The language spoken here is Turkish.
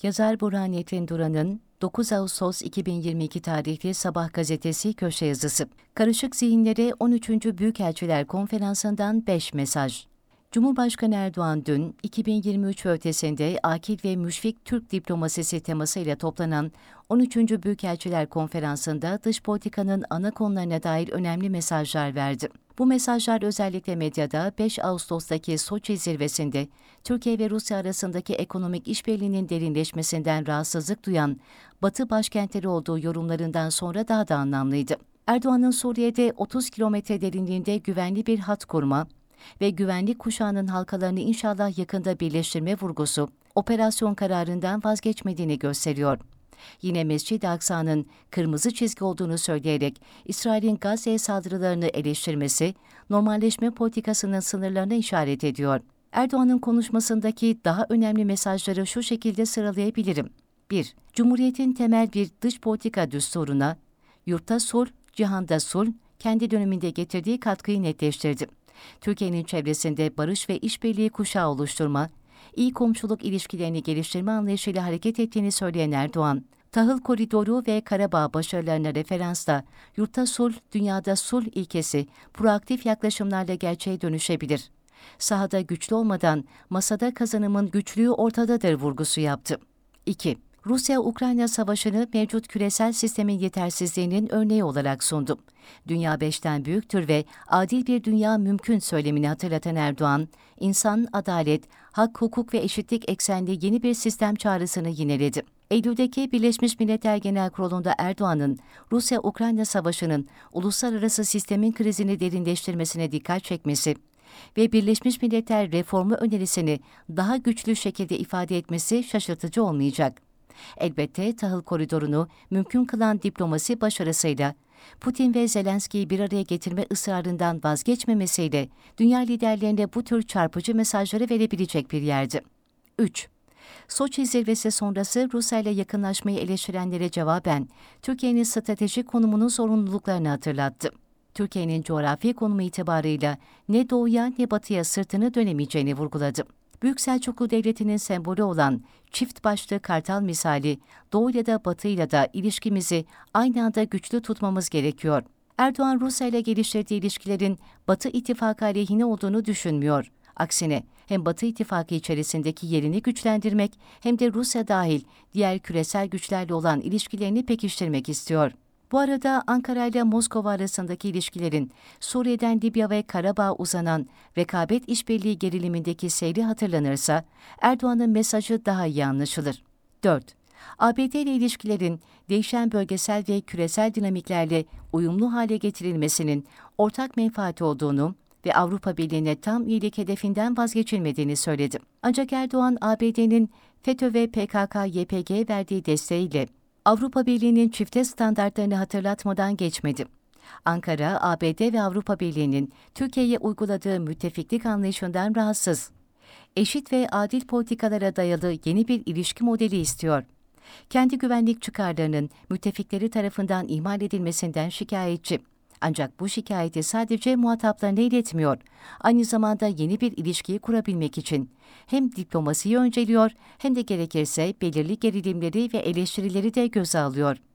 Yazar Burhanettin Duran'ın 9 Ağustos 2022 tarihli Sabah gazetesi köşe yazısı. Karışık zihinlere 13. Büyükelçiler Konferansı'ndan 5 mesaj. Cumhurbaşkanı Erdoğan dün 2023 ötesinde akil ve müşfik Türk diplomasisi temasıyla toplanan 13. Büyükelçiler Konferansı'nda dış politikanın ana konularına dair önemli mesajlar verdi. Bu mesajlar özellikle medyada 5 Ağustos'taki Soçi zirvesinde Türkiye ve Rusya arasındaki ekonomik işbirliğinin derinleşmesinden rahatsızlık duyan Batı başkentleri olduğu yorumlarından sonra daha da anlamlıydı. Erdoğan'ın Suriye'de 30 kilometre derinliğinde güvenli bir hat kurma ve güvenlik kuşağının halkalarını inşallah yakında birleştirme vurgusu, operasyon kararından vazgeçmediğini gösteriyor. Yine Mescid-i Aksa'nın kırmızı çizgi olduğunu söyleyerek İsrail'in Gazze'ye saldırılarını eleştirmesi, normalleşme politikasının sınırlarına işaret ediyor. Erdoğan'ın konuşmasındaki daha önemli mesajları şu şekilde sıralayabilirim. 1. Cumhuriyetin temel bir dış politika düsturuna, yurtta sulh, cihanda sulh, kendi döneminde getirdiği katkıyı netleştirdi. Türkiye'nin çevresinde barış ve işbirliği kuşağı oluşturma, iyi komşuluk ilişkilerini geliştirme anlayışıyla hareket ettiğini söyleyen Erdoğan, Tahıl Koridoru ve Karabağ başarılarına referansla yurtta sulh, dünyada sulh ilkesi proaktif yaklaşımlarla gerçeğe dönüşebilir. Sahada güçlü olmadan masada kazanımın güçlüğü ortadadır vurgusu yaptı. 2. Rusya-Ukrayna savaşını mevcut küresel sistemin yetersizliğinin örneği olarak sundu. Dünya 5'ten büyüktür ve adil bir dünya mümkün söylemini hatırlatan Erdoğan, insan, adalet, hak, hukuk ve eşitlik eksenli yeni bir sistem çağrısını yineledi. Eylül'deki Birleşmiş Milletler Genel Kurulu'nda Erdoğan'ın Rusya-Ukrayna savaşının uluslararası sistemin krizini derinleştirmesine dikkat çekmesi ve Birleşmiş Milletler reformu önerisini daha güçlü şekilde ifade etmesi şaşırtıcı olmayacak. Elbette tahıl koridorunu mümkün kılan diplomasi başarısıyla, Putin ve Zelenski'yi bir araya getirme ısrarından vazgeçmemesiyle dünya liderlerine bu tür çarpıcı mesajları verebilecek bir yerdi. 3. Soçi zirvesi sonrası Rusya ile yakınlaşmayı eleştirenlere cevaben Türkiye'nin stratejik konumunun zorunluluklarını hatırlattı. Türkiye'nin coğrafi konumu itibarıyla ne doğuya ne batıya sırtını dönemeyeceğini vurguladı. Büyük Selçuklu Devleti'nin sembolü olan çift başlı kartal misali doğuyla da batıyla da ilişkimizi aynı anda güçlü tutmamız gerekiyor. Erdoğan Rusya ile geliştirdiği ilişkilerin Batı ittifakı aleyhine olduğunu düşünmüyor. Aksine hem Batı ittifakı içerisindeki yerini güçlendirmek hem de Rusya dahil diğer küresel güçlerle olan ilişkilerini pekiştirmek istiyor. Bu arada Ankara ile Moskova arasındaki ilişkilerin Suriye'den Libya ve Karabağ uzanan rekabet işbirliği gerilimindeki seyri hatırlanırsa Erdoğan'ın mesajı daha iyi anlaşılır. 4. ABD ile ilişkilerin değişen bölgesel ve küresel dinamiklerle uyumlu hale getirilmesinin ortak menfaati olduğunu ve Avrupa Birliği'ne tam üyelik hedefinden vazgeçilmediğini söyledi. Ancak Erdoğan, ABD'nin FETÖ ve PKK-YPG'ye verdiği desteğiyle Avrupa Birliği'nin çifte standartlarını hatırlatmadan geçmedi. Ankara, ABD ve Avrupa Birliği'nin Türkiye'ye uyguladığı müttefiklik anlayışından rahatsız. Eşit ve adil politikalara dayalı yeni bir ilişki modeli istiyor. Kendi güvenlik çıkarlarının müttefikleri tarafından ihmal edilmesinden şikayetçi. Ancak bu şikayeti sadece muhataplarına iletmiyor. Aynı zamanda yeni bir ilişkiyi kurabilmek için hem diplomasiyi önceliyor hem de gerekirse belirli gerilimleri ve eleştirileri de göze alıyor.